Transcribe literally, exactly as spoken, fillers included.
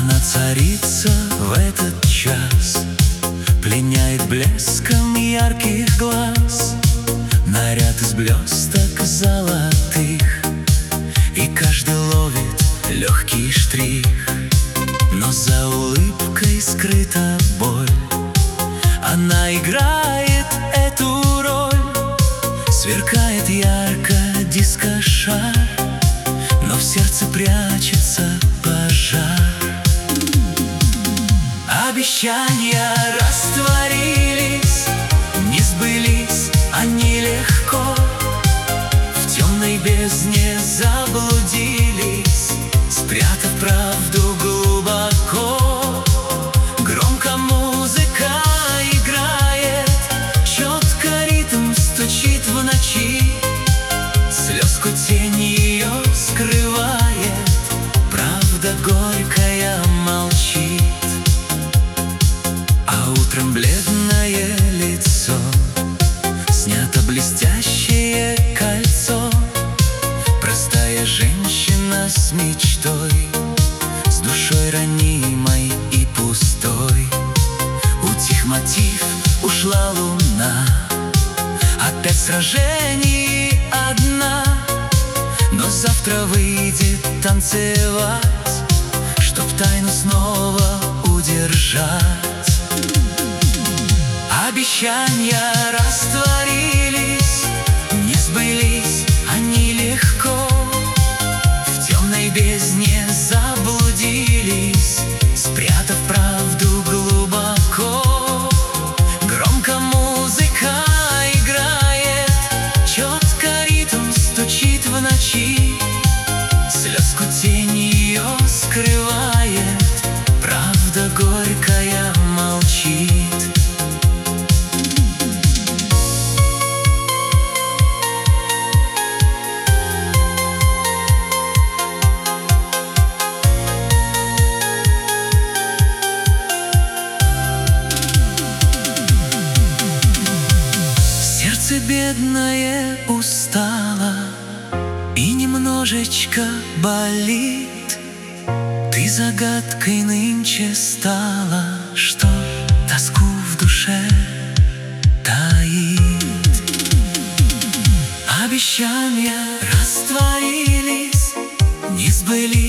Она царица в этот час, пленяет блеском ярких глаз. Наряд из блесток золотых, и каждый ловит легкий штрих. Но за улыбкой скрыта боль. Она играет эту роль. Сверкает ярко диско-шар, но в сердце прячется пожар. Обещания растворились, не сбылись они легко. В темной бездне заблудились, спрятав правду глубоко. Громко музыка играет, четко ритм стучит в ночи. Слезку тень ее скрывает, правда горькая молчит. А утром бледное лицо, снято блестящее кольцо. Простая женщина с мечтой, с душой ранимой и пустой. Утих мотив, ушла луна, опять сражений одна. Но завтра выйдет танцевать, чтоб тайну снова удержать. Обещания растворились, не сбылись они легко. В темной бездне заблудились, спрятав правду глубоко. Громко музыка играет, четко ритм стучит в ночи. Слезку тень ее скрывает, правда горькая молчит. Сердце бедное устало и немножечко болит. Ты загадкой нынче стала, что тоску в душе таит. Обещания растворились, не сбылись